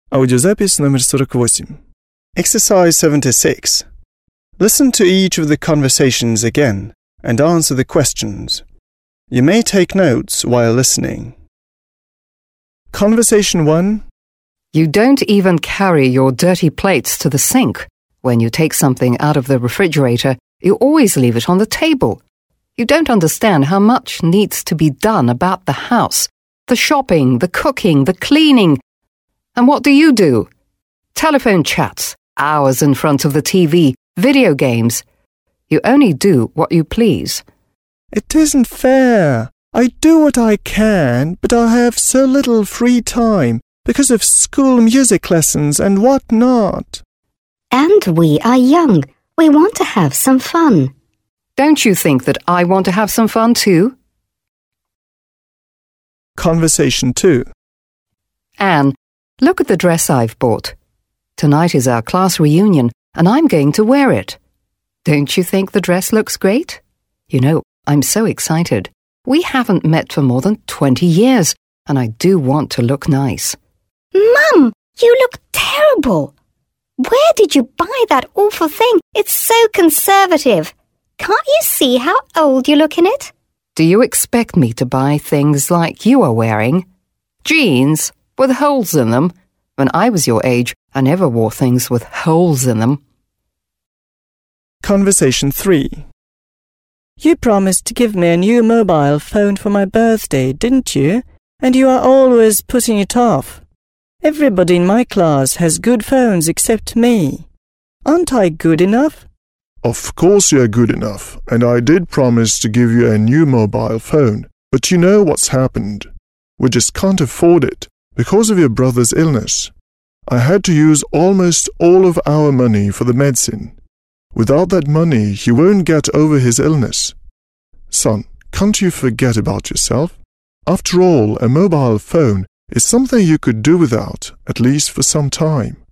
Аудиозапись номер 48. Exercise 76. Listen to each of the conversations again and answer the questions. You may take notes while listening. Conversation 1. You don't even carry your dirty plates to the sink. When you take something out of the refrigerator, you always leave it on the table. You don't understand how much needs to be done about the house, the shopping, the cooking, the cleaning. And what do? Telephone chats, hours in front of the TV, video games. You only do what you please. It isn't fair. I do what I can, but I have so little free time because of school music lessons and what not. And we are young. We want to have some fun. Don't you think that I want to have some fun too? Conversation 2. Anne, look at the dress I've bought. Tonight is our class reunion, and I'm going to wear it. Don't you think the dress looks great? You know, I'm so excited. We haven't met for more than 20 years, and I do want to look nice. Mum, you look terrible. Where did you buy that awful thing? It's so conservative. Can't you see how old you look in it? Do you expect me to buy things like you are wearing? Jeans with holes in them? When I was your age, I never wore things with holes in them. Conversation 3. You promised to give me a new mobile phone for my birthday, didn't you? And you are always putting it off. Everybody in my class has good phones except me. Aren't I good enough? Of course you're good enough, and I did promise to give you a new mobile phone. But you know what's happened. We just can't afford it because of your brother's illness. I had to use almost all of our money for the medicine. Without that money, he won't get over his illness. Son, can't you forget about yourself? After all, a mobile phone is something you could do without, at least for some time.